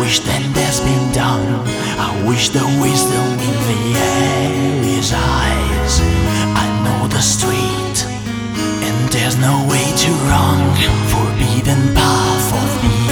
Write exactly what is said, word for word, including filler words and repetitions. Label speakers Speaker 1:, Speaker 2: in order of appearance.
Speaker 1: wish that that's been done. I wish the wisdom in the air is eyes. I know the street, and there's no way to run. Forbidden path of the